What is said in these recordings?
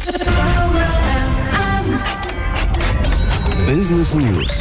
بيزنس نيوز.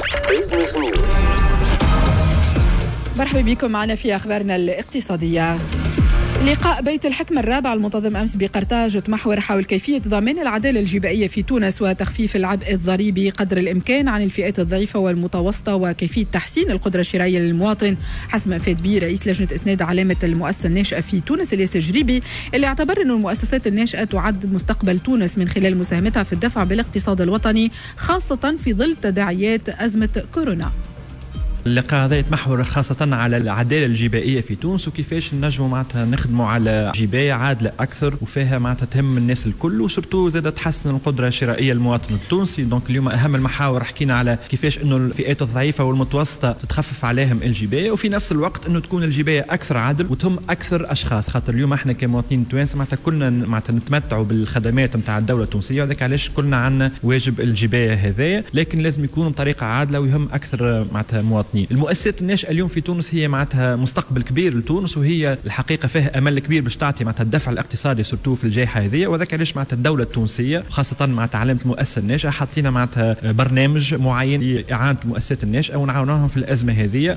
مرحبا بكم معنا في أخبارنا الاقتصادية. لقاء بيت الحكمة الرابع المنتظم أمس بقرطاج تمحور حول كيفية ضمان العدالة الجبائية في تونس وتخفيف العبء الضريبي قدر الإمكان عن الفئات الضعيفة والمتوسطة وكيفية تحسين القدرة الشرائية للمواطن، حسب ما أفاد به رئيس لجنة إسناد علامة المؤسسة الناشئة في تونس الياس جريبي، اللي اعتبر أن المؤسسات الناشئة تعد مستقبل تونس من خلال مساهمتها في الدفع بالاقتصاد الوطني، خاصة في ظل تداعيات أزمة كورونا. اللقاء هذا يتمحور خاصة على العدالة الجبائية في تونس وكيفاش نجموا معناتها نخدموا على جباية عادلة أكثر وفيها معناتها تهم الناس الكل، وسورتو زادت تحسن القدرة الشرائية للمواطن التونسي. دونك اليوم أهم المحاور حكينا على كيفاش إنه الفئات الضعيفة والمتوسطة تتخفف عليهم الجباية، وفي نفس الوقت إنه تكون الجباية أكثر عدل وتهم أكثر أشخاص، خاطر اليوم إحنا كمواطنين توانسة معناتها كلنا معناتها نتمتعوا بالخدمات نتاع الدولة التونسية، وذلك علاش كلنا عندنا واجب الجباية هذايا، لكن لازم يكون بطريقة عادلة ويهم أكثر معناتها مواطنين. المؤسسات الناشئة اليوم في تونس هي معناتها مستقبل كبير لتونس، وهي الحقيقة فيها أمل كبير باش تعطي معناتها الدفع الاقتصادي سورتو في الجائحة هذه، وذاك علاش معناتها الدولة التونسية وخاصة مع علامة المؤسسة الناشئة حاطين معناتها برنامج معين لإعانة المؤسسات الناشئة ونعاونهم في الأزمة هذه.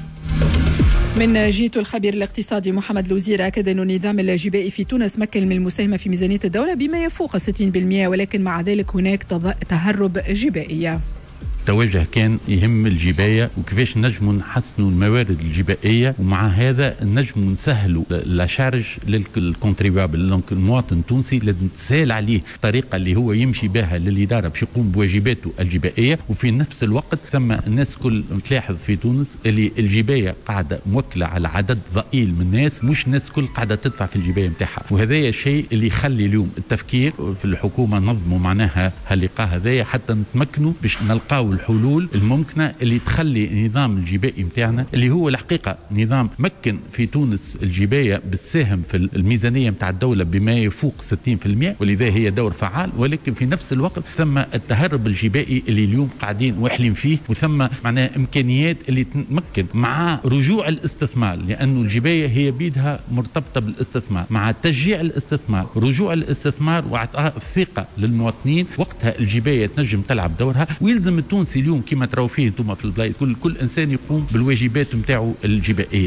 من جهته الخبير الاقتصادي محمد الوزير أكد أن النظام الجبائي في تونس مكن من المساهمة في ميزانية الدولة بما يفوق 60%، ولكن مع ذلك هناك تهرب جبائي. توجه كان يهم الجباية وكيفاش نجموا نحسنوا الموارد الجبائية، ومع هذا نجموا نسهلوا لاشارج للكونتريبيابل. دونك المواطن التونسي لازم تسهل عليه الطريقة اللي هو يمشي بها للإدارة باش يقوم بواجباته الجبائية، وفي نفس الوقت ثم الناس كل تلاحظ في تونس اللي الجباية قاعدة موكلة على عدد ضئيل من الناس، مش الناس كل قاعدة تدفع في الجباية متاعها، وهذا الشيء اللي يخلي اليوم التفكير في الحكومة نظموا معناها هاللقاء هذايا حتى نتمكنوا باش نلقاو الحلول الممكنة اللي تخلي النظام الجبائي متاعنا اللي هو الحقيقة نظام مكن في تونس الجباية بالساهم في الميزانية متاع الدولة بما يفوق 60%، ولذا هي دور فعال، ولكن في نفس الوقت ثم التهرب الجبائي اللي اليوم قاعدين واحلين فيه، وثم معناها إمكانيات اللي تمكن مع رجوع الاستثمار، لأنه الجباية هي بيدها مرتبطة بالاستثمار، مع تشجيع الاستثمار رجوع الاستثمار وإعطاء الثقة للمواطنين، وقتها الجباية تنجم تلعب دورها. ويلزم التونسي اليوم كما تراو فيه انتم في البلايص كل انسان يقوم بالواجبات نتاعو الجبائيه.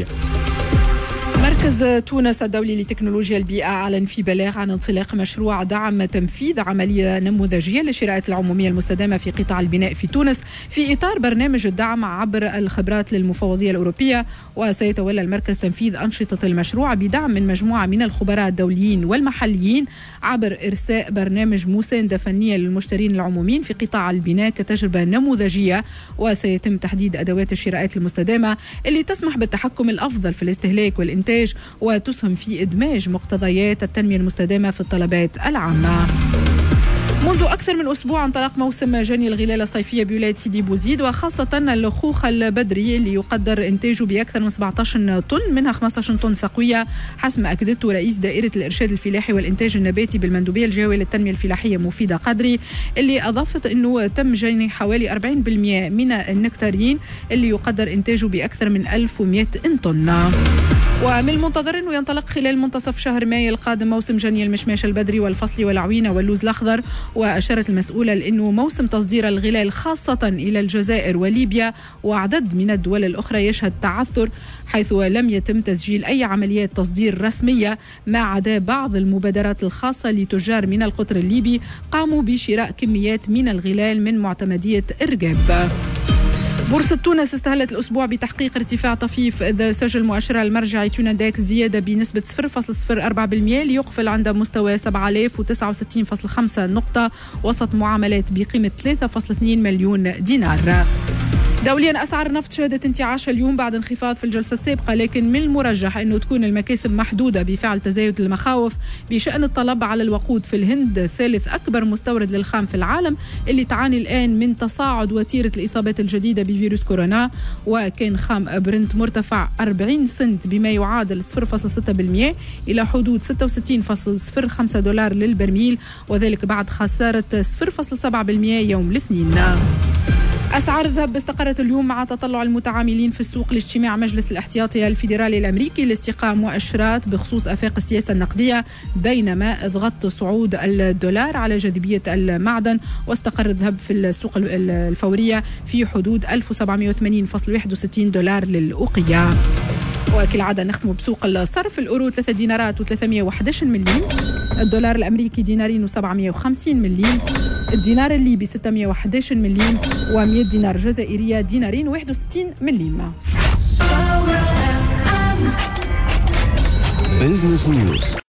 مركز تونس الدولي لتكنولوجيا البيئة أعلن في بلاغ عن انطلاق مشروع دعم تنفيذ عملية نموذجية للشراءات العمومية المستدامة في قطاع البناء في تونس في إطار برنامج الدعم عبر الخبرات للمفوضية الأوروبية. وسيتولى المركز تنفيذ أنشطة المشروع بدعم من مجموعة من الخبراء الدوليين والمحليين عبر إرساء برنامج مساندة فنية للمشترين العموميين في قطاع البناء كتجربة نموذجية. وسيتم تحديد أدوات الشراءات المستدامة اللي تسمح بالتحكم الأفضل في الاستهلاك والإنتاج وتسهم في إدماج مقتضيات التنمية المستدامة في الطلبات العامة. منذ أكثر من أسبوع انطلق موسم جني الغلال الصيفية بولاية سيدي بوزيد، وخاصة اللخوخ البدري اللي يقدر إنتاجه بأكثر من 17 طن، منها 15 طن سقوية، حسب ما أكدته رئيس دائرة الإرشاد الفلاحي والإنتاج النباتي بالمندوبية الجوية للتنمية الفلاحية مفيدة قدري، اللي أضافت أنه تم جني حوالي 40% من النكتارين اللي يقدر إنتاجه بأكثر من 1100 طن. ومن المنتظر أنه ينطلق خلال منتصف شهر مايو القادم موسم جني المشماش البدري والفصلي والعوينة واللوز الأخضر. وأشارت المسؤولة لأنه موسم تصدير الغلال خاصة إلى الجزائر وليبيا وعدد من الدول الأخرى يشهد تعثر، حيث لم يتم تسجيل أي عمليات تصدير رسمية، ما عدا بعض المبادرات الخاصة لتجار من القطر الليبي قاموا بشراء كميات من الغلال من معتمدية إرجاب. بورصة تونس استهلت الأسبوع بتحقيق ارتفاع طفيف، إذ سجل مؤشرها المرجعي توناداكس زيادة بنسبة 0.04% ليقفل عند مستوى 7069.5 نقطة وسط معاملات بقيمة 3.2 مليون دينار. دوليا أسعار النفط شهدت انتعاش اليوم بعد انخفاض في الجلسة السابقة، لكن من المرجح أنه تكون المكاسب محدودة بفعل تزايد المخاوف بشأن الطلب على الوقود في الهند، ثالث أكبر مستورد للخام في العالم، اللي تعاني الآن من تصاعد وتيرة الإصابات الجديدة بفيروس كورونا. وكان خام برنت مرتفع 40 سنت بما يعادل 0.6% إلى حدود 66.05 دولار للبرميل، وذلك بعد خسارة 0.7% يوم الاثنين. أسعار الذهب استقرت اليوم مع تطلع المتعاملين في السوق لاجتماع مجلس الاحتياطي الفيدرالي الأمريكي لاستقاء مؤشرات بخصوص آفاق السياسة النقدية، بينما اضغط صعود الدولار على جاذبية المعدن. واستقر الذهب في السوق الفورية في حدود 1780.61 دولار للأوقية. وكالعادة نختم بسوق الصرف. الأورو 3 دينارات و311 مليم، الدولار الأمريكي دينارين و750 مليم، الدينار الليبي 611 مليم، و100 دينار جزائرية دينارين 61 مليم. Business News.